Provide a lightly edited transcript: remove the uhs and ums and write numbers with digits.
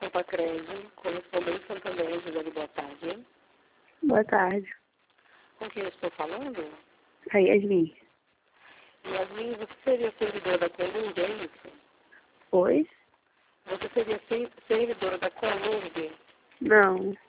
Compacred, correspondente Santander, Gisele, boa tarde. Boa tarde. Com quem eu estou falando? A Yasmin. Yasmin, você seria servidora da Columbi, é isso? Oi? Você seria servidora da Columbi? Não.